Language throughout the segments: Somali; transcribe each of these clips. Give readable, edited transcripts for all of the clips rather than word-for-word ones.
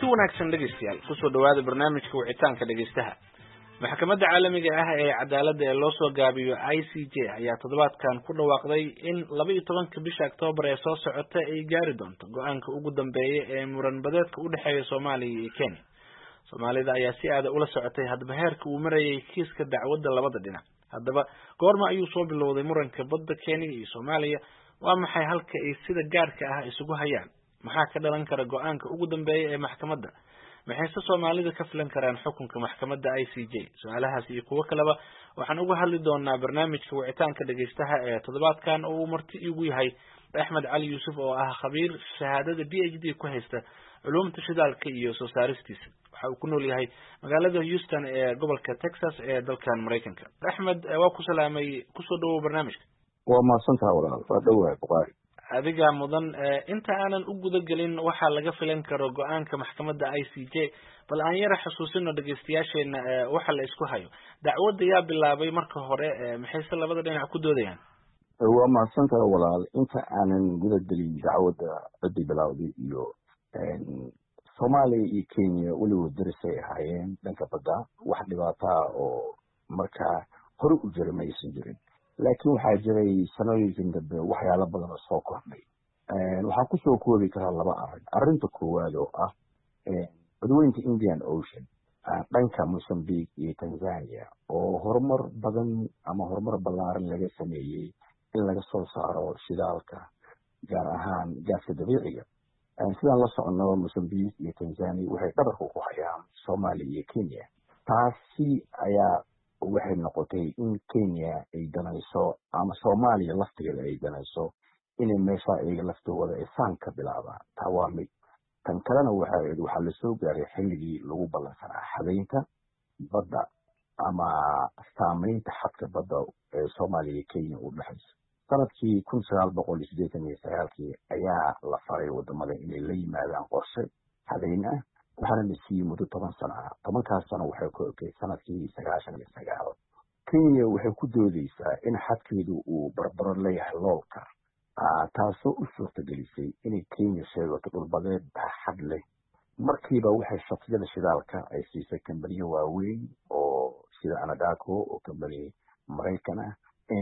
wanaagsan dhegeystayaal kusoo dhawaada barnaamijka wicitaanka dhegeystaha. maxkamadda caalamiga ah ee cadaaladda ee loo soo gaabiyo ICJ ayaa toddobaadkan ku dhawaaqday in 12 bisha Oktoobar ee soo socota ay gaari doonto go'aanka ugu dambeeya ee muran badeedka u dhexeeya Soomaaliya iyo Kenya. Soomaalida ayaa si aad ula socotay hadba heerka uu marayay kiiska dacwadda labada dhinac. Haddaba goorma ayuu soo bilowday muranka badda Kenya iyo Soomaaliya? Waa maxay halka ay sida gaarka ah isugu hayaan? maxaa ka dhalan kara go'aanka ugu dambeeya ee maxkamadda? maxayse Soomaalida ka filan karaan xukunka maxkamadda ICJ? su'aalahaas iyo kuwa kaleba waxaan uga hadli doonaa barnaamijka wicitaanka dhageystaha ee toddobaadkan oo uu marti igu yahay Axmed Cali Yuusuf oo ah khabiir shahaadada PhD ku haysta culuumta shidaalka iyo soo saaristiisa. waxa uu ku nool yahay magaalada Houston ee gobolka Texas ee dalkan Mareykanka. Axmed, waa ku salaamay, kusoo dhawow barnaamijka. waa mahadsantahay walaal, waa dhawahay Buqaari. adiga mudan, inta aanan u guda gelin waxa laga filan karo go'aanka maxkamadda ICJ, bal aan yara xasuusino dhageystayaasheena waxa la isku hayo. dacwadda yaa bilaabay marka hore, maxayse labada dhinac ku doodayaan? waa mahadsantahay walaal, inta aanan guda gelin dacwadda cidii bilaawday iyo Soomaaliya iyo Kenya weliba darisay ahaayeen dhanka badda, wax dhibaato oo markaa hore u jiray ma aysan jirin. laakiin waxaa jiray sanooyinkan dambe waxyaalo badan oo soo kordhay. waxaan kusoo koobi karaa laba arrin. arrinta koowaad oo ah badweynta Indian Ocean, dhanka Mozambique iyo Tanzania, oo horumar badan ama horumar ballaaran laga sameeyey in laga soo saaro shidaalka, gaar ahaan gaaska dabiiciga. sidaan la socono, Mozambique iyo Tanzania waxay dhabarka ku hayaan Soomaaliya iyo Kenya. taasi ayaa waxay noqotay in Kenya ay danayso ama Soomaaliya laftigeeda ay danayso inay meesha iyaga laftooda ay saan ka bilaabaan. taa waa mid. tan kalena waxaa la soo gaaray xilligii lagu ballansanaa xadaynta badda ama saamaynta xadka badda ee Soomaaliya iyo Kenya u dhexaysa. sanadkii 1989 ayaa la faray wadamada inay la yimaadaan qorshe xadayn ah, waxaana la siiyey muddo 10 sano ah. 10kaas sano waxay ku ekay sanadkii 99. Kenya waxay ku doodaysaa in xadkeedu uu barbaro leeyahay loolka, taasoo u suurtagelisay inay Kenya sheegato dhulbadeed xad leh. markiiba waxay shatiyada shidaalka ay siisay kambaniyo waaweyn oo sida Anadarko oo kambani Mareykan ah,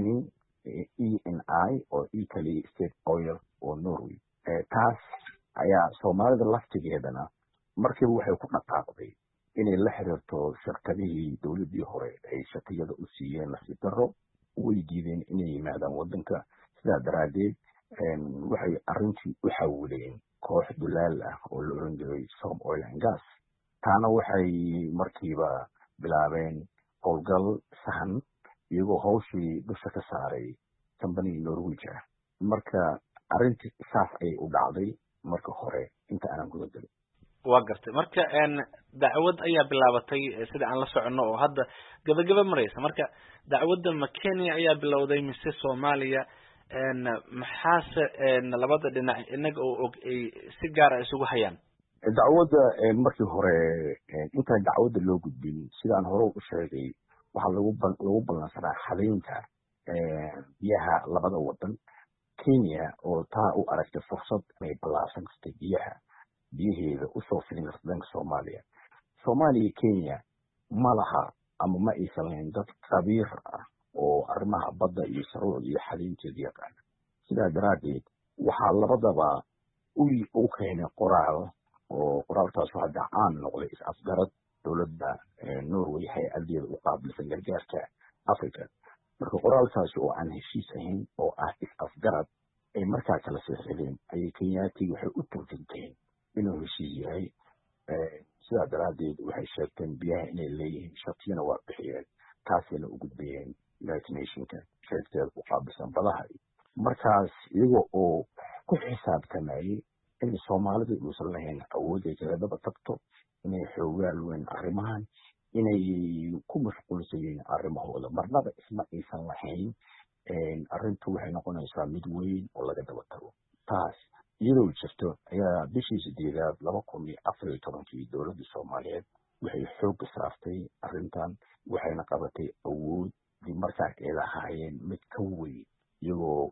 ENI oo Italy State Oil oo Norway. taas ayaa Soomaalida laftigeedana markiiba waxay ku dhaqaaqday inay la xiriirto shirkadihii dowladii hore ay shatiyada u siiyeen nasiib darro, way diideen inay yimaadaan wadanka. sidaa daraadeed waxay arrintii u xawileen koox dulaal ah oo la oran jiray Som Oil and Gas. taana waxay markiiba bilaabeen howlgal sahan, iyagoo hawshii dusha ka saaray company Norwegian. marka arrintii saas ay u dhacday marka hore inta aanan guda gelin. waa gartay. marka dacwad ayaa bilaabatay sida aan la socono oo hadda gabagaba maraysa. marka dacwadda ma Kenya ayaa bilowday mise Soomaaliya? maxaase labada dhinac inaga oo og ay si gaar ah isugu hayaan? dacwadda markii hore intaan dacwadda loo gudbin, sidaan hore u sheegay, waxaa lagu ballansanaa xadaynta biyaha labada wadan. Kenya oo taa u aragtay fursad inay ballaarsan kartay biyaheeda usoo fidin karta dhanka Soomaaliya. Soomaaliya Kenya ma laha ama ma aysan lahayn dad khabiir ah oo arrimaha badda iyo shuruucda iyo xadaynteeda yaqaana. sidaa daraadeed waxaa labadaba u keenay qoraal, oo qoraalkaas hadda caan noqday is-afgarad dowladda Norway hay-adeeda u qaabilsan gargaarka Africa. marka qoraalkaasi oo aan heshiis ahayn oo ah is-afgarad ay markaa kala saxiixdeen, ayay Kenyaatiga waxay u turjunteen inuu heshiis yahay. sidaa daraadeed waxay sheegteen biyaha inay leeyihiin, shatiyana waa bixiyeen, taasina u gudbayeen United Nationka sheegteeda u qaabilsan badaha. markaas iyaga oo ku xisaabtamayay in Soomaalida uusan lahayn awood ay kaga daba tagto, inay xoogaal weyn arrimahan, inay ku mashquulsan yihiin arrimahooda, marnaba isma aysan lahayn arrintu waxay noqonaysaa mid weyn oo laga daba tago. taas iyadoo jirto ayaa bishii 8 2014 dowladda Soomaaliyeed waxay xoogga saartay arrintan, waxayna qabatay awood markaa ay lahaayeen mid ka weyn, iyagoo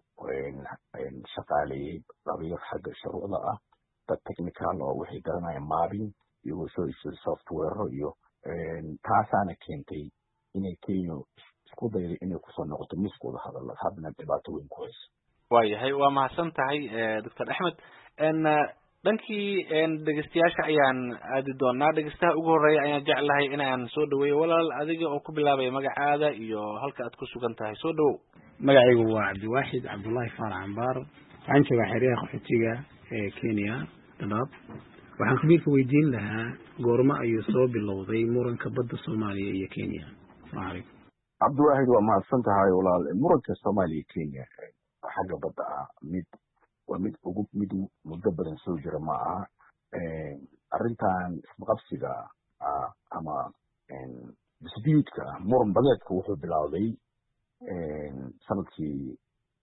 shaqaaleeyey dhabiir xagga shuruucda ah, dad technical oo waxay garanayaan maabin iyagoo soo iibsaday software iyo taasaana keentay inay Kenya isku dayday inay kusoo noqoto miskooda hadalad haddana dhibaato weyn ku hayso. waayahay waa mahadsan tahay Dr. Axmed dhankii dhegeystayaasha ayaan aadi doonaa. dhegeystaha ugu horeeya ayaan jeclahay inaan soo dhaweeyo walaal adiga oo ku bilaabaya magacaada iyo halka aad ku sugan tahay. soo dhawow. magacaygu waa Cabdiwaaxid Cabdullaahi Faarax Cambaar, waxaan joogaa xeryaha qaxootiga ee Kenya Dadaab. waxaan khabiirka weydiin lahaa goorma ayuu soo bilowday muranka badda Soomaaliya iyo Kenya. Assalaamu calaykum. Cabdiwaaxid waa mahadsan tahay walaal. muranka Soomaaliya iyo Kenya xagga badda ah waa mid muddo badan soo jira ma aha. arrintan isqabsiga ama dispuutka muran badeedka wuxuu bilowday sanadkii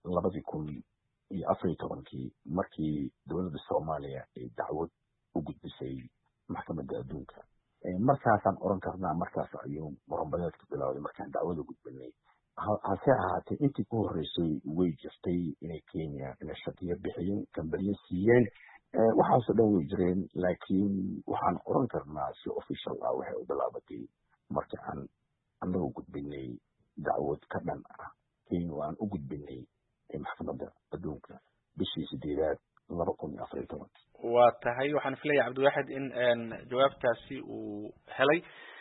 2014 markii dowladda Soomaaliya ay dacwad u gudbisay maxkamadda adduunka. markaasaan oran karnaa markaas ayuu muran badeedka bilowday markaan dacwada gudbinay. hase ahaatee intii ku horreysay way jirtay inay Kenya inay shatiyo bixiyeen kambaniyo siiyeen waxaasoo dhan way jireen, laakiin waxaan oran karnaa si official ah waxay u bilaabatay marka aan annagu gudbinay dacwad ka dhan ah Kenya waan u gudbinay maxkamadda adduunka bishii 8 2014. waa tahay waxaan filayaa Cabdiwaaxid in jawaabtaasi uu helay.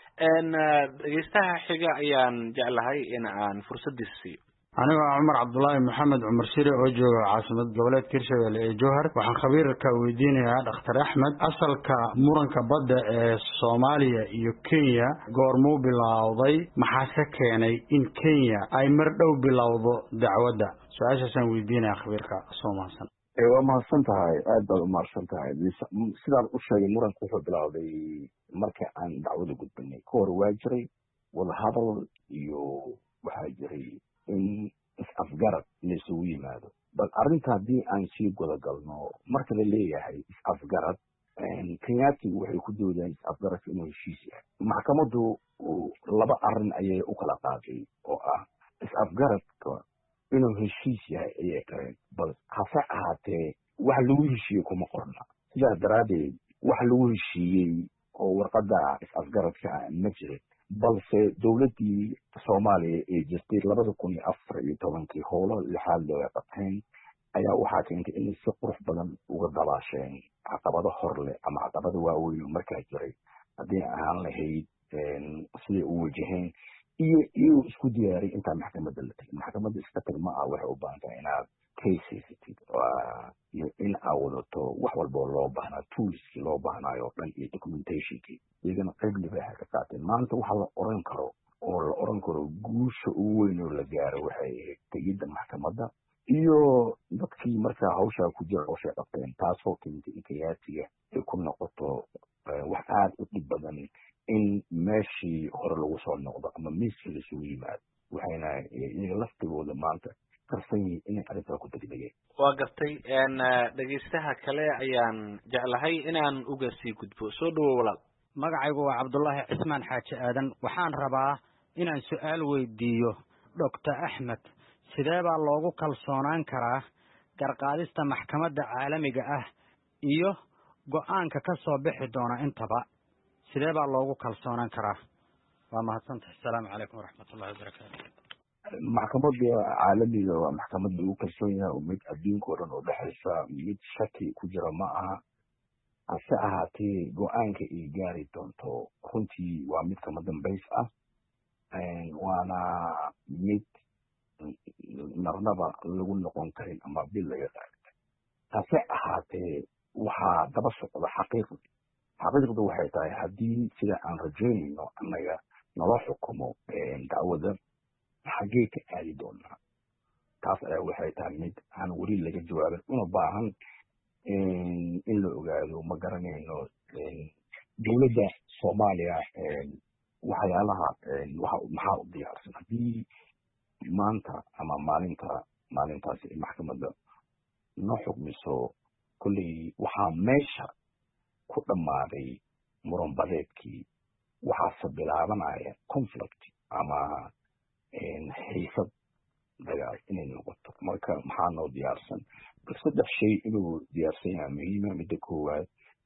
dhegeystaha xiga ayaan jeclahay in aan fursadiisa siiyo. aniga Cumar Cabdullaahi Maxamed Cumar Shire oo jooga caasimad goboleed Hirshabelle ee Jowhar. waxaan khabiirka weydiinayaa Dr. Axmed asalka muranka badda ee Soomaaliya iyo Kenya goormuu bilowday, maxaase keenay in Kenya ay mar dhow bilowdo dacwadda? su-aashaasaan weydiinayaa khabiirka Soomaalisan. waa mahadsan tahay, aad baad u mahadsan tahay. sidaan u sheegay muranka wuxuu bilowday marka aan dacwada gudbinay. ka hor waa jiray wadahadal iyo waxaa jiray in is-afgarad laysugu yimaado. bal arrinta haddii aan sii gudagalno marka la leeyahay is-afgarad kenyaatigu waxay ku doodaan is-afgaradka inuu heshiis yahay. maxkamaddu 2 arrin ayay u kala qaaday oo ah is-afgaradka inuu heshiis yahay ayay qareen, bal hase ahaatee wax lagu heshiiyey kuma qorna. sidaas daraaddeed wax lagu heshiiyey oo warqadda is-afgaradka ma jirin, balse dowladdii Soomaaliya ee jirtay 2014 howlo lixaad looga qabteen ayaa waxaa keentay inay si qurux badan uga dabaasheen caqabado hor leh ama caqabado waaweyn oo markaa jiray haddii ahaan lahayd siday u wajaheen iyo isku diyaaray intaa maxkamadda la tegay. maxkamadda iska tag ma ah, waxay u baahan tahay inaad case haysatid iyo in aad wadato wax walboo loo baahnaa toolskii loo baahnaayo o dhan iyo documentationkii. iyagana qayb libaaxa ka qaateen. maanta waxa la oran karo guusha ugu weyn oo la gaaro waxay ahayd tegidda maxkamadda iyo dadkii markaa hawshaa ku jira hawshay qabteen, taasoo keentay in kenyaatiga ay ku noqoto wax aad u dhib badan in meeshii hore lagu soo noqdo ama miiskii laisugu yimaado. waxayna iyaga laftigooda maanta karsan yihiin inay arrintaa ku degdegeen. waa gartay. dhegeystaha kale ayaan jeclahay inaan uga sii gudbo. soo dhawow walaal. magacaygu waa Cabdullaahi Cismaan Xaaji Aadan. waxaan rabaa inaan su'aal weydiiyo Dr. Axmed. sidee baa loogu kalsoonaan karaa garqaadista maxkamadda caalamiga ah iyo go'aanka ka soo bixi doona intaba? sidee baa loogu kalsoonaan karaa? waa mahadsantahay. assalaamu calaykum waraxmatullahi wabarakaatu. maxkamadda caalamiga waa maxkamad lagu kalsoon yahay oo mid adduunka oo dhan oo dhexaysa, mid shaki ku jira ma aha. hase ahaatee go-aanka ay gaari doonto runtii waa mid kama dambays ah, waana mid marnaba lagu noqon karin ama bil laga qaatay. hase ahaatee waxaa daba socda xaqiiqdu waxay tahay haddii sida aan rajaynayno annaga nala xukumo dacwada xaggee ka aadi doonaa. taas ayaa waxay tahay mid aan weli laga jawaabin una baahan in la ogaado. ma garanayno dowladda Soomaaliya waxyaalaha maxaa u diyaarsan haddii maanta ama maalintaasi maxkamadda noo xukmiso. kolley waxaa meesha ku dhammaaday muran badeedkii, waxaase bilaabanaya conflict ama xiisad dagaal inay noqoto. marka maxaa noo diyaarsan? 3 shay inuu diyaarsan yahay muhiima. midda koowaad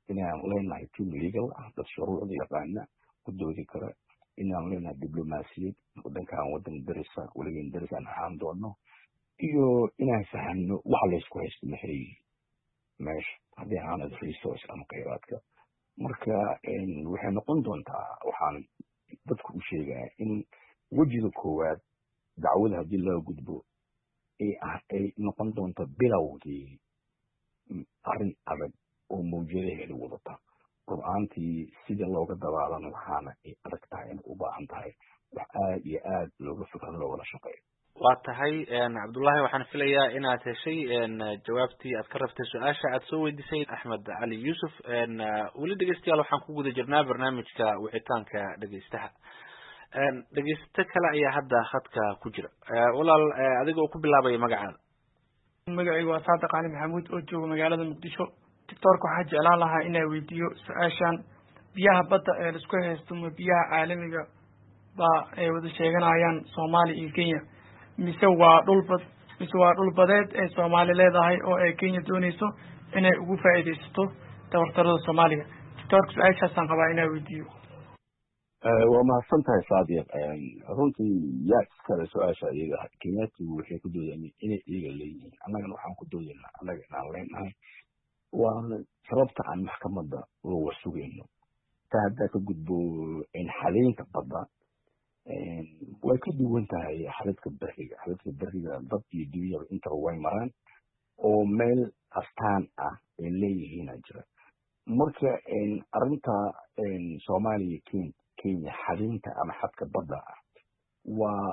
inaan leenahay team legal ah dad shuruucda yaqaana ku doodi kara inaan leenahay diblomaasiyad wadankan wadan darisa weligan daris aan ahaan doono iyo inaan fahamno waxa laysku haysto maxay meesha haddii aanad resource ama khayraadka marka waxay noqon doontaa waxaan dadku u sheegaa in wejiga koowaad dacwada haddii loo gudbo ay noqon doonto bilowgii arrin adag oo mawjadaheeda wadata rub-aantii sida looga dabaalan lahaana ay adag tahay inay u baahan tahay wax aad iyo aad looga fikro loogala shaqeeyo waa tahay cabdullaahi waxaan filayaa inaad heshay jawaabtii aad ka rabtay su-aasha aad soo weydiisay axmed cali yuusuf weli dhegeystayaal waxaan ku guda jirnaa barnaamijka wicitaanka dhegeystaha dhegeyste kale ayaa hadda khadka ku jira walaal adiga oo ku bilaabaya magacaada magacaygu waa saadiq cali maxamuud oo jooga magaalada muqdisho doctoorka waxaa jeclaan lahaa inaa weydiiyo su-aashan biyaha badda ee laisku haysto ma biyaha caalamiga baa ay wada sheeganayaan soomaaliya iyo kenya mise waa dhul badeed ee soomaali leedahay oo ay kenya dooneyso inay ugu faa'iidaysato tabartarada soomaaliya doctoorka su-aashaasaan qabaa inaa weydiiyo waa mahadsan tahay saadiq runtii yaa iskale su-aasha iyaga kenyaatigu waxay ku doodeen inay iyaga leeyihiin annagana waxaan ku doodaynaa annaga inaan leenahay waa sababta aan maxkamadda looga sugayno taa haddaa ka gudbo xaleynta badda way ka duwan tahay xaladka beriga dad iyo dunyaba intaba way maraan oo meel astaan ah ay leeyihiina jira marka arrinta soomaaliya kenya xaleynta ama xadka badda ah waa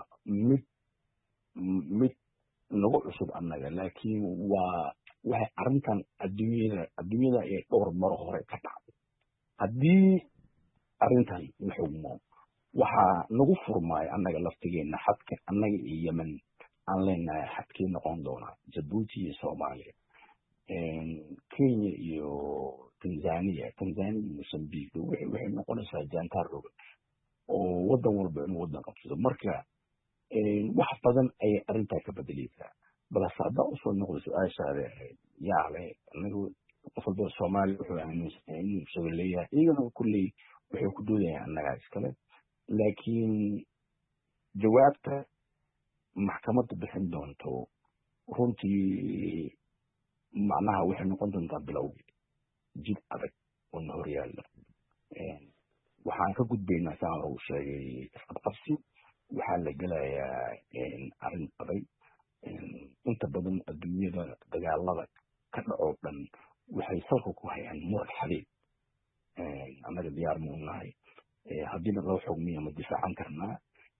mid nagu cusub annaga laakiin waxay arrintan adduunyada ay dhowr maro hore ka dhacday haddii arrintan la xugmo waxaa nagu furmaayo annaga laftigeena xadka annaga iyo yemen aan leenahay xadkii noqon doonaa jabuuti iyo soomaaliya kenya iyo tanzania iyo mosambique waxay noqonaysaa jaantaar roga oo wadan walba inuu wadan qabsado marka wax badan ayay arrintaa ka bedeleysaa balse haddaa usoo noqdo su-aashaada yaale anagu qof walba soomaaliya wuxuu aaminsan inuu isaga leeyahay iyagana kulley waxay ku doodayaan annagaa iskale laakiin jawaabta maxkamadda bixin doonto runtii macnaha waxay noqon doontaa bilowgii jid adag oo na horyaalla waxaan ka gudbaynaa saan hore u sheegay isqabqabsi waxaa la gelayaa arrin adag inta badan adduunyada dagaalada ka dhacoo dhan waxay salka ku hayaan muran xaliil annaga diyaar ma u nahay haddiina loo xugmiya ma difaacan karnaa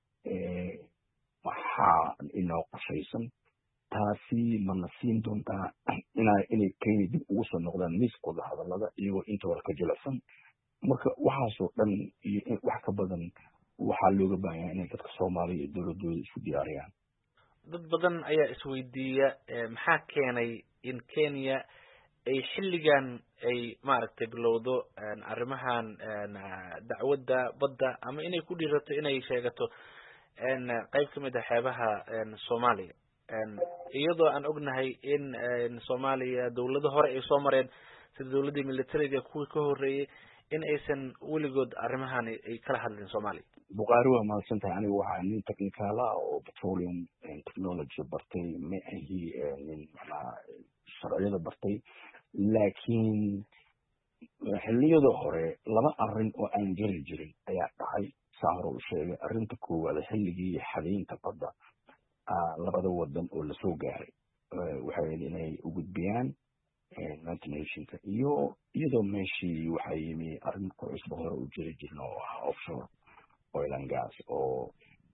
waxaa inoo qorshaysan taasi mana siin doontaa inay kenya dib ugu soo noqdaan miiskooda hadallada iyagoo intooda ka jilicsan marka waxaasoo dhan iyo wax ka badan waxaa looga baahanyaa inay dadka soomaaliya iyo dowladooda isku diyaariyaan dad badan ayaa isweydiiya maxaa keenay in kenya ay xilligan ay maaragtay bilowdo arrimahan dacwadda badda ama inay ku dhiirato inay sheegato qayb ka mid ah xeebaha soomaaliya iyadoo aan ognahay in soomaaliya dawlado hore ay soo mareen sida dawladdii militariga kuwii ka horreeyey in aysan weligood arrimahan ay kala hadlin soomaaliya bukaari waa mahadsan tahay aniga waxaa nin technical ah oo petroleum technology bartay ma ahi nin macnaha sharciyada bartay laakiin xilliyada hore laba arrin oo aan geli jirin ayaa dhacay saa hore u sheegay arrinta koowaad xilligii xadaynta badda labada wadan oo lasoo gaaray waxay inay u gudbiyaan united nationka iyo iyadoo meeshii waxaa yimi arrin cusba hore u jiri jirin oo ah offshore oil and gas oo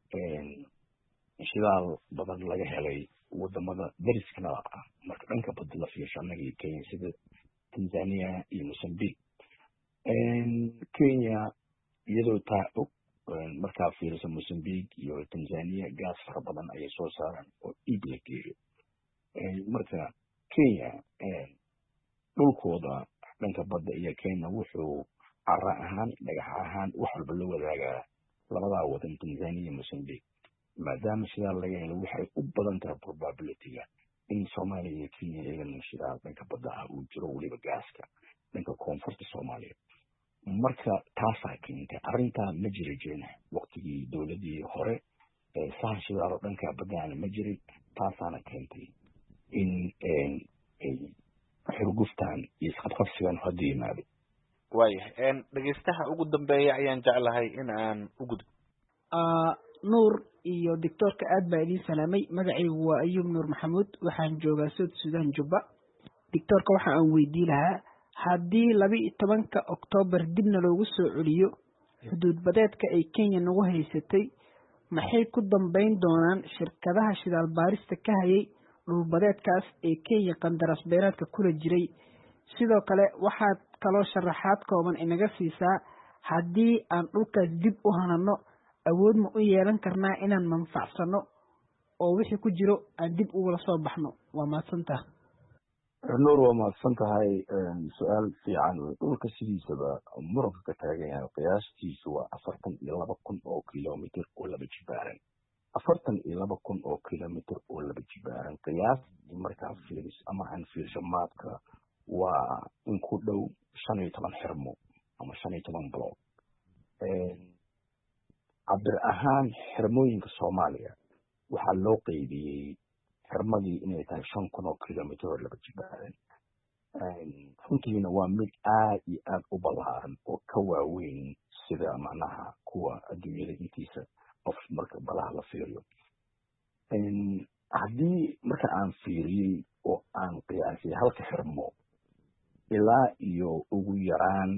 shidaal badan laga helay wadamada dariskana ah marka dhanka badda la fiirsho annaga iyo kenya sida tanzania iyo mosambique kenya iyadoo taa og markaa fiiriso mosambique iyo tanzania gaas fara badan ayay soo saaraan oo iib la geeyo marka kenya dhulkooda dhanka badda iyo kenya wuxuu cara ahaan dhagax ahaan wax walba la wadaagaa labadaa wadan tanzania iyo mosambique maadaama shidaal laga helo waxay u badan tahay probabilityga in soomaaliya iyo kenya iyagana shidaal dhanka badda ah uu jiro weliba gaaska dhanka koonfurta soomaaliya marka taasaa keentay arrintaa ma jiri jirin waqtigii dowladii hore sahan shidaal oo dhanka baddaana ma jirin taasaana keentay in xurguftan iyo isqabqabsigan hadda yimaado waayahay dhegeystaha ugu dambeeya ayaan jeclahay in aan u gudbo nuur iyo doctoorka aad baa idiin salaamay magacaygu waa ayuub nuur maxamuud waxaan joogaa South Sudan Juba doctoorka waxa aan weydiin lahaa haddii 12 Oktoobar dibna loogu soo celiyo xuduud badeedka ay Kenya nagu haysatay maxay ku dambeyn doonaan shirkadaha shidaal baarista ka hayay dhul badeedkaas ee Kenya qandaras beereedka kula jiray sidoo kale waxaad kaloo sharaxaad kooban inaga siisaa haddii aan dhulkaas dib u hanano awood ma u yeelan karnaa inaan manfacsano oo wixii ku jiro aan dib ugula soo baxno waa mahadsantahay nuur waa mahadsan tahay su-aal fiican dhulka sidiisaba muranka ka taagan yahay qiyaastiisu waa 42,000 oo kilomitir oo laba jibaaran 42,000 oo kilomitir oo laba jibaaran qiyaastii markaa fiiris ama aan fiirsho maadka waa in ku dhow 15 xirmo ama 15 block cabir ahaan xirmooyinka Soomaaliya waxaa loo qaybiyey xirmadii inay tahay 5,000 oo kilomitir oo laba jibaaran runtiina waa mid aad iyo aad u ballaaran oo ka waaweyn sida macnaha kuwa adduunyada intiisa qof marka balaha la fiiriyo haddii marka aan fiiriyey oo aan qiyaasay halka xirmo ilaa iyo ugu yaraan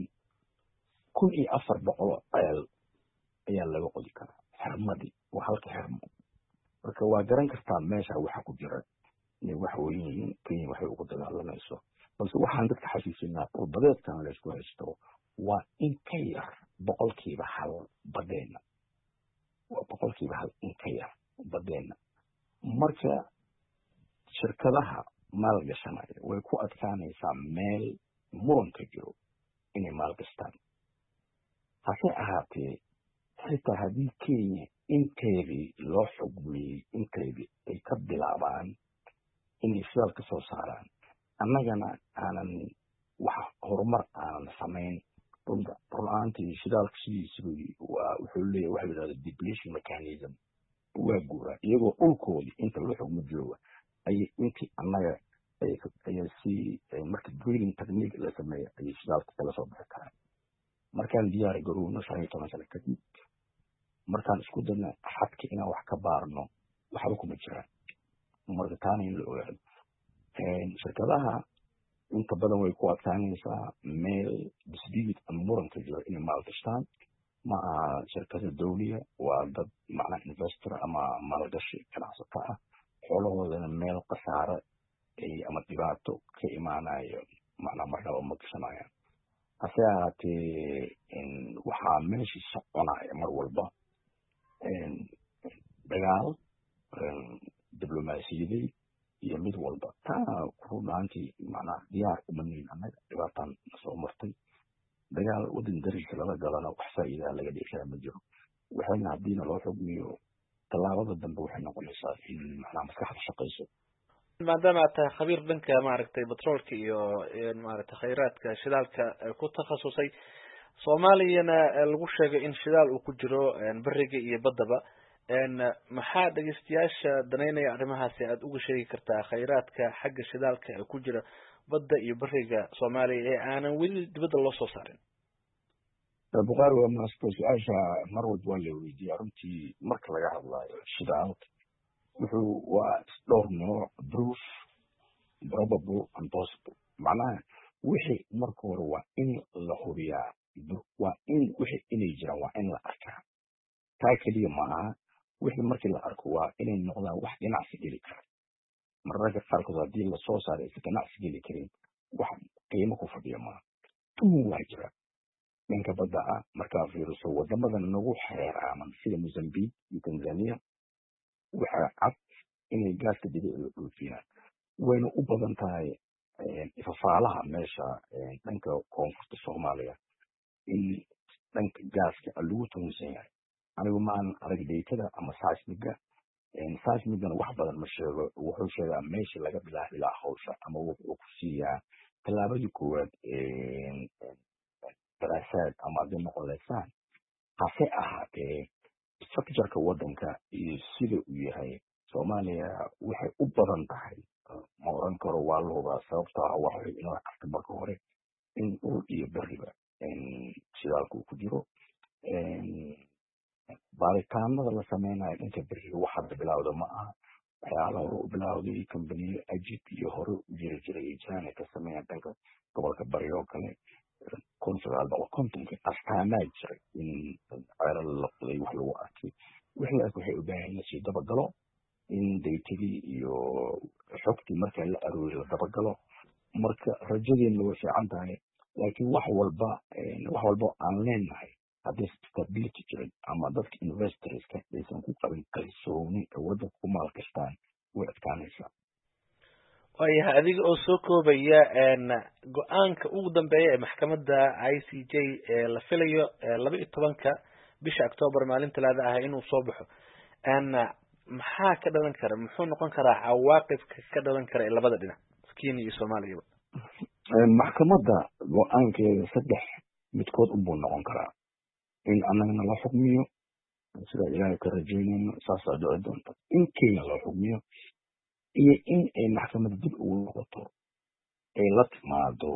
1,400 ceel ayaa laga qodi karaa xirmadii waa halka xirmo marka waa garan kartaa meesha waxa ku jira inay wax weyn yihiin Kenya waxay ugu dagaalamayso balse waxaan dadka xasuusinaa dhulbadeedkan la isku haysto waa in ka yar 1% badeena waa 1% in ka yar badeena marka shirkadaha maalgashanaya way ku adkaanaysaa meel muranka jiro inay maalgastaan hase ahaatee xitaa haddii Kenya inteedii loo xugmiyey inteedii ay ka bilaabaan inay shidaal ka soo saaraan annagana aanan wax horumar aanan samayn run-aantii shidaalka sidiisaba wuxuu leeyahay waxa la yidhahda depletion mechanism waa guura iyagoo dhulkoodii inta loo xugmo jooga ayay intii annaga ayaa si marka drilling technique la sameeya ayay shidaalka kala soo bixi karaan markaan diyaar garowno 15 sano kadib markaan isku dayna xadka inaan wax ka baarno waxba kuma jiraan marka taana in la ogaado shirkadaha inta badan way ku adkaanaysaa meel disbiid ama muranka jiro inay maalgashtaan ma aha shirkada dawliya waa dad macnaa investor ama maalgashi ganacsato ah xoolahoodana meel khasaare ama dhibaato ka imaanayo macnaa marnaba ma gashanayaan hase ahaatee waxaa meeshii soconaya mar walba dagaal diblomaasiyadeed iyo mid walba taana runaantii macnaa diyaar uma nihin annaga dhibaataan nasoo martay dagaal waddan dariska lala galana wax faa'iidaa laga dhigaya ma jiro waxayna haddiina loo xugmiyo tallaabada dambe waxay noqonaysaa in macnaa maskaxda shaqayso maadaama aad tahay khabiir dhanka maaragtay batroolka iyo maaragtay khayraadka shidaalka ku takhasusay soomaaliyana lagu sheegay in shidaal uu ku jiro beriga iyo baddaba maxaa dhegeystayaasha danaynaya arrimahaasi aad uga sheegi kartaa khayraadka xagga shidaalka ee ku jira badda iyo beriga Soomaaliya ee aanan weli dibadda loo soo saarin Bukhari waa maasoo su-aasha mar walba waa la weydiiyaa runtii marka laga hadlayo shidaalka wuxuu waa dhowr nooc proof probable and possible macnaha wixii marka hore waa in la hubiyaa waa in wixii inay jiraan waa in la arkaa taa keliya maaha wixii markii la arko waa inay noqdaan wax ganacsi geli kara mararka qaarkood haddii lasoo saaray aysan ganacsi geli karin wax qiimo ku fadhiya maaha tuhun waa jira dhanka badda ah markaa fiiriso wadamadan nagu xeeraaman sida Mozambique iyo Tanzania waxaa cad inay gaaska dabiiciga dhoofiyaan wayna u badan tahay ifafaalaha meesha dhanka koonfurta Soomaaliya in dhanka gaaska lagu tuhunsan yahay anigu maan arag daytada ama seismigana wax badan ma sheego wuxuu sheegaa meesha laga bilaabo ilaa hawsha ama wuxuu ku siiyaa tallaabadii koowaad daraasaad ama hadday noqon laysaan hase ahaatee structureka waddanka iyo sida uu yahay soomaaliya waxay u badan tahay ma oran karo waa la hubaa sababtoo ah waxay inoo karta marka hore in dhul iyo beriba shidaalka uu ku jiro baaritaanada la sameynayo dhanka beriga wax hadda bilowda ma aha waxyaala hore u bilowday kambaniyo ajib iyo hore u jiri jiray iyo jaana ka sameeyaan dhanka gobolka bari oo kale 1950 astaamaa jiray in ceelal la qoday wax lagu arkay wixii waxay u baahan yihiin si dabagalo in daytadii iyo xogtii marka la aroori la dabagalo marka rajadeena way fiican tahay laakiin wax walba aan leenahay haddii stability jirin ama dadka investorska aysan ku qabin kalsooni ee waddanka ku maalgashtaan way adkaanaysaa waayahay adiga oo soo koobaya go-aanka ugu dambeeya ee maxkamadda ICJ ee la filayo 12 bisha October maalin talaada ah inuu soo baxo maxaa ka dhalan kara muxuu noqon karaa cawaaqibka ka dhalan kara ee labada dhinac Kenya iyo Soomaaliya maxkamadda go-aankeeda saddex midkood unbuu noqon karaa in annagana la xukmiyo sida ilaahay ka rajaynayno saasaa dhici doonta in Kenya la xukmiyo iyo in ay maxkamadda dib ugu noqoto ay la timaado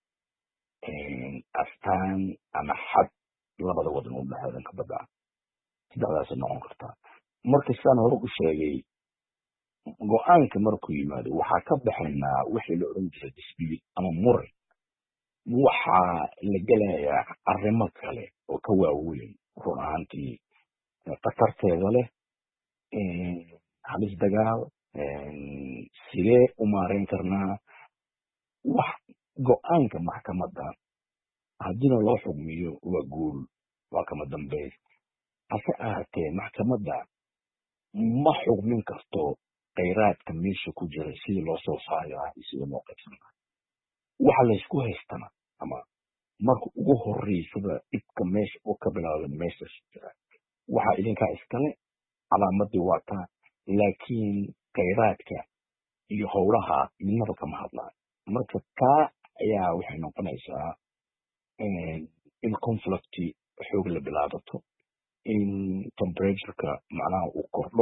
astaan ama xad labada wadan u dhexeeya dhanka badda sidaadaas noqon kartaa marka sidaan hore u sheegay go-aanka markuu yimaado waxaa ka baxaynaa wixii la oran jiray dispute ama muran waxaa la gelayaa arrimo kale oo ka waaweyn run ahaantii khatarteeda leh halis dagaal sidee u maareyn karnaa wax go-aanka maxkamadda haddiina loo xugmiyo waa guul waa kama dambeys hase ahaatee maxkamadda ma xugmin karto khayraadka meesha ku jira sidii loo soo saari lahaa iyo sida loo qaybsan lahaa waxa laysku haystana ama marka ugu horeysaba dhibka meesha oo ka bilaabda meesha jira waxaa idinkaa iskale calaamadii waa taa laakiin khayraadka iyo howlaha midnaba kama hadlaan marka taa ayaa waxay noqonaysaa in conflicti xoog la bilaabato in temperatureka macnaha uu kordho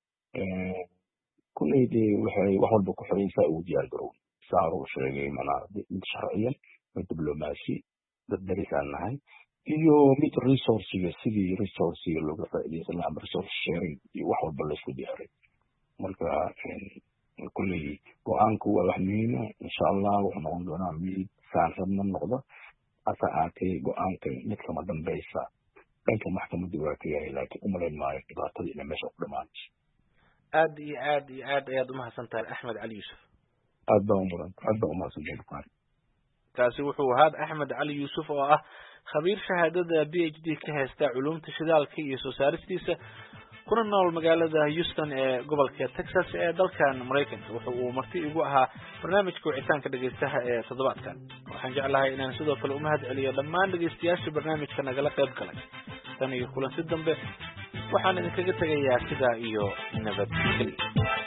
kulley dee waxay wax walba ku xoreysaa ugu diyaar garow saaruu sheegay macnaha mid sharciyan mid diblomaasi dad darisaan nahay iyo mid resourciga sidii resourciga looga faa'iideysan lahaa ama resource sharing iyo wax walba laysku diyaaray marka kulley go-aanku waa wax muhiima insha allah wuxuu noqon doonaa mid saan rabna noqdo hase aatee go-aanka mid kama dambeysa dhanka maxkamadda waa ka yahay laakiin umalayn maayo dhibaatadii inay meesha ku dhamaanayso aad iyo aad iyo aad ayaad umahadsan tahay Axmed Cali Yuusuf aad baa umahadsantahay Bukhari kaasi wuxuu ahaa Axmed Cali Yuusuf oo ah khabiir shahaadada PhD ka haysta culuumta shidaalka iyo soo saaristiisa kuna nool magaalada Houston ee gobolka Texas ee dalkan Mareykanka wuxuu marti igu ahaa barnaamijka wicitaanka dhageystaha ee toddobaadkan waxaan jeclahay inaan sidoo kale u mahad celiyo dhammaan dhageystayaasha barnaamijka nagala qayb galay tan iyo kulanti dambe waxaan idinkaga tegayaa sidaa iyo nabadgelyo